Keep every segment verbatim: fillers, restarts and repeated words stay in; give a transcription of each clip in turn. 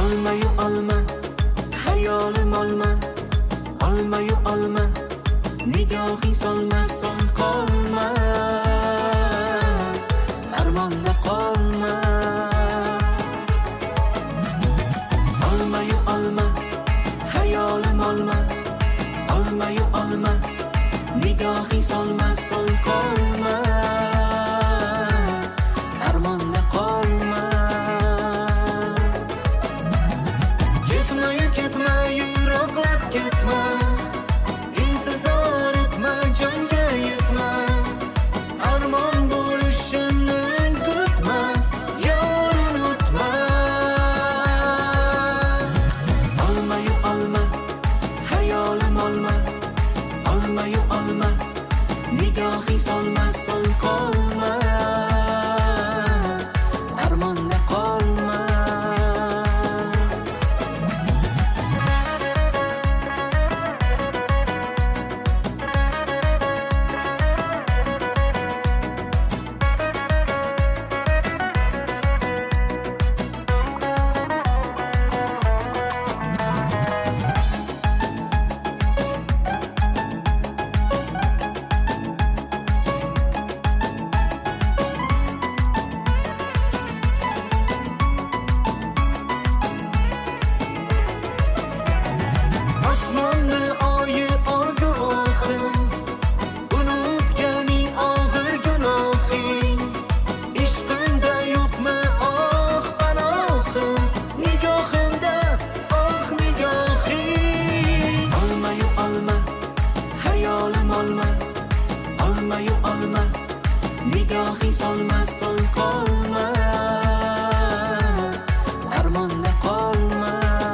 olmayu olma, hayolim olma, olmayu olma, nigohing solmas sol qolma, armonda qolma. Olmayu olma, hayolim olma, olmayu olma, nigohing solmas sol qolma, armonda qolma. Ketma-yu ketma, yiroqlab ketma, intizor etma, jonga yetma, armon bo'lishimni kutma, yor unutma. Olmayu olma, hayolim olma, olmayu olma, nigohing solmas sol qolma, armonda qolma. Osmonni oyi ogohim, unutganing og'ir gunohing, ishqimda yo'qmi oh panohim, nigohimda oh nigohing. Olmayu olma, hayolim olma, olmayu olma, nigohing solmas sol qolma, armonda qolma.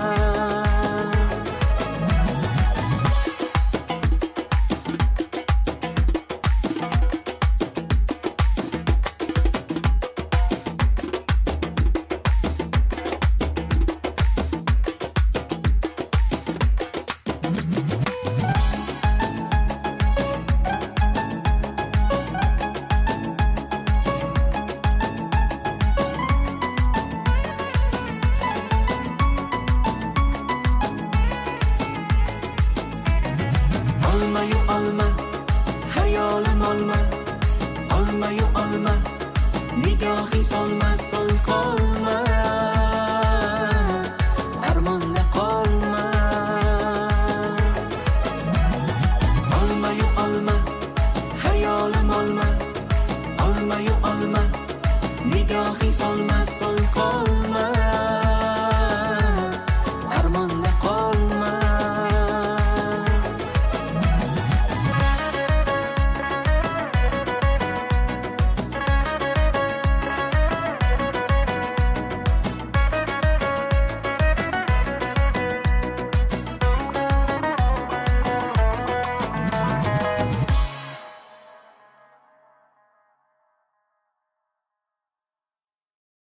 Olmayu olma, hayolim olma, olmayu olma, nigohing solmas sol qolma, armonda qolma. Olmayu olma, hayolim olma, olmayu olma, nigohing solmas sol